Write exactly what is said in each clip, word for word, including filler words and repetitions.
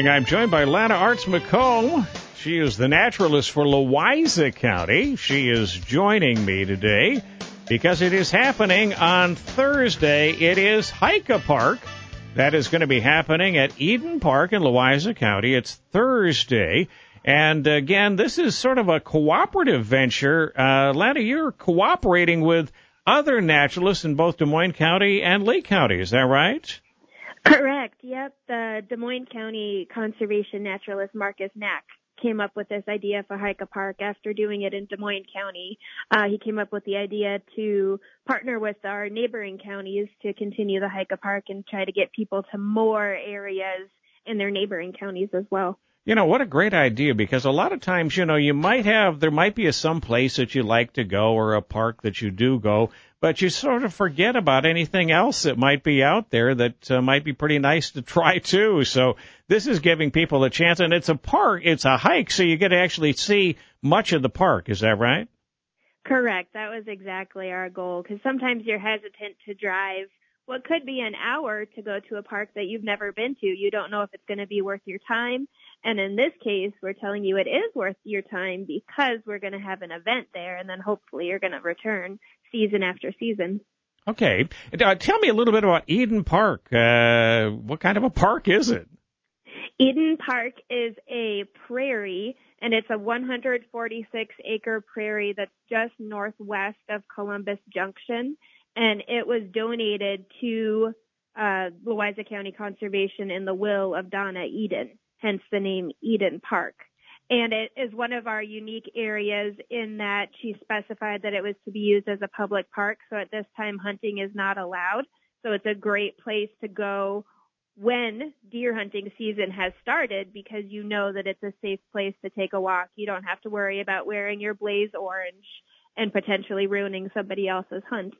I'm joined by Lana Arts McComb. She is the naturalist for Louisa County. She is joining me today because it is happening on Thursday. It is Hike-A-Park. That is going to be happening at Eden Park in Louisa County. It's Thursday. And again, this is sort of a cooperative venture. Uh, Lana, you're cooperating with other naturalists in both Des Moines County and Lee County. Is that right? Correct. Yep. The Des Moines County conservation naturalist Marcus Knack came up with this idea for Hike-A-Park after doing it in Des Moines County. Uh, he came up with the idea to partner with our neighboring counties to continue the Hike-A-Park and try to get people to more areas in their neighboring counties as well. You know, what a great idea, because a lot of times, you know, you might have, there might be a some place that you like to go or a park that you do go, but you sort of forget about anything else that might be out there that uh, might be pretty nice to try too. So this is giving people a chance, and it's a park, it's a hike, so you get to actually see much of the park. Is that right? Correct. That was exactly our goal, because sometimes you're hesitant to drive what could be an hour to go to a park that you've never been to. You don't know if it's going to be worth your time. And in this case, we're telling you it is worth your time because we're going to have an event there, and then hopefully you're going to return season after season. Okay. Uh, tell me a little bit about Eden Park. Uh, what kind of a park is it? Eden Park is a prairie, and it's a one hundred forty-six acre prairie that's just northwest of Columbus Junction, and it was donated to uh, Louisa County Conservation in the will of Donna Eden, hence the name Eden Park. And it is one of our unique areas in that she specified that it was to be used as a public park, so at this time hunting is not allowed. So it's a great place to go when deer hunting season has started, because you know that it's a safe place to take a walk. You don't have to worry about wearing your blaze orange and potentially ruining somebody else's hunt.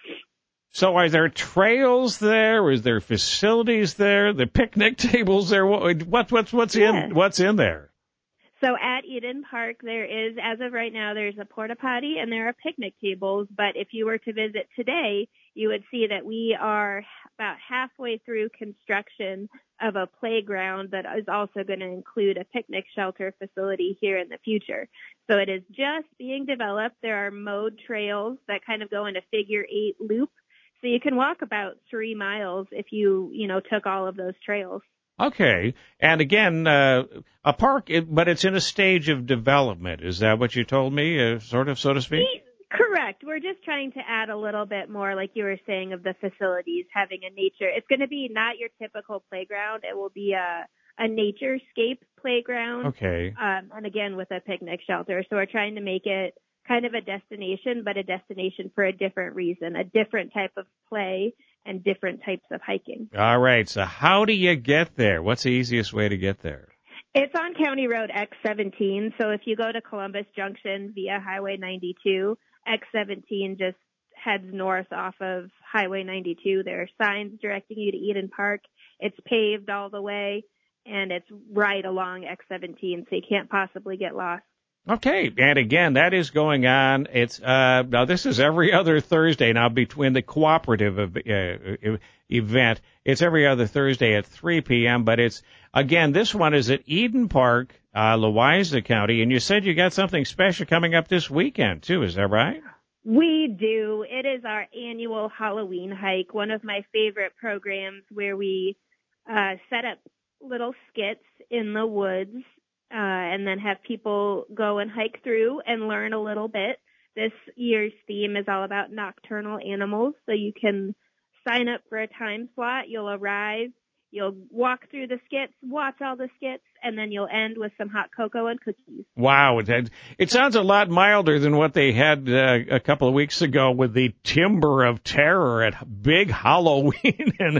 So are there trails there? Is there facilities there? The picnic tables there? What, what what's what's yeah. in what's in there? So at Eden Park, there is, as of right now, there's a porta potty and there are picnic tables. But if you were to visit today, you would see that we are about halfway through construction of a playground that is also going to include a picnic shelter facility here in the future. So it is just being developed. There are mowed trails that kind of go in a figure eight loop. So you can walk about three miles if you, you know, took all of those trails. Okay. And again, uh, a park, it, but it's in a stage of development. Is that what you told me, uh, sort of, so to speak? Correct. We're just trying to add a little bit more, like you were saying, of the facilities, having a nature. It's going to be not your typical playground. It will be a, a naturescape playground. Okay. Um, and again, with a picnic shelter. So we're trying to make it kind of a destination, but a destination for a different reason, a different type of play and different types of hiking. All right. So how do you get there? What's the easiest way to get there? It's on County Road X seventeen. So if you go to Columbus Junction via Highway ninety-two, X seventeen just heads north off of Highway ninety-two. There are signs directing you to Eden Park. It's paved all the way, and it's right along X seventeen, so you can't possibly get lost. Okay, and again, that is going on. It's uh, now this is every other Thursday now between the cooperative uh, event. It's every other Thursday at three p.m. But it's again, this one is at Eden Park, uh, Louisa County, and you said you got something special coming up this weekend too. Is that right? We do. It is our annual Halloween hike. One of my favorite programs where we uh, set up little skits in the woods. Uh, and then have people go and hike through and learn a little bit. This year's theme is all about nocturnal animals, so you can sign up for a time slot. You'll arrive, you'll walk through the skits, watch all the skits, and then you'll end with some hot cocoa and cookies. Wow, it, it sounds a lot milder than what they had uh, a couple of weeks ago with the Timber of Terror at Big Halloween. And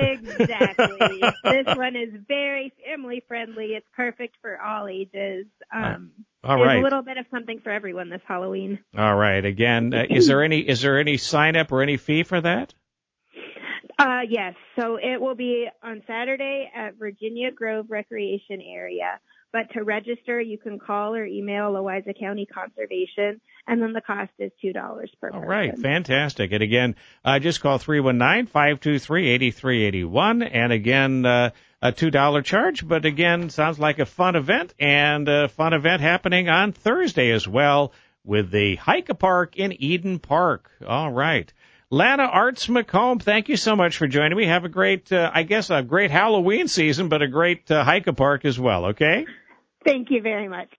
exactly. This one is very family friendly. It's perfect for all ages. Um, all there's right. a little bit of something for everyone this Halloween. All right. Again, uh, is there any is there any sign up or any fee for that? Uh, yes. So it will be on Saturday at Virginia Grove Recreation Area. But to register, you can call or email Louisa County Conservation, and then the cost is two dollars per person. All right. Fantastic. And again, uh, just call three one nine, five two three, eight three eight one. And again, uh, a two dollar charge. But again, sounds like a fun event, and a fun event happening on Thursday as well with the Hike-a-Park in Eden Park. All right. Lana Arts McComb, thank you so much for joining me. Have a great, uh, I guess, a great Halloween season, but a great uh, Hike-a-Park as well, okay? Thank you very much.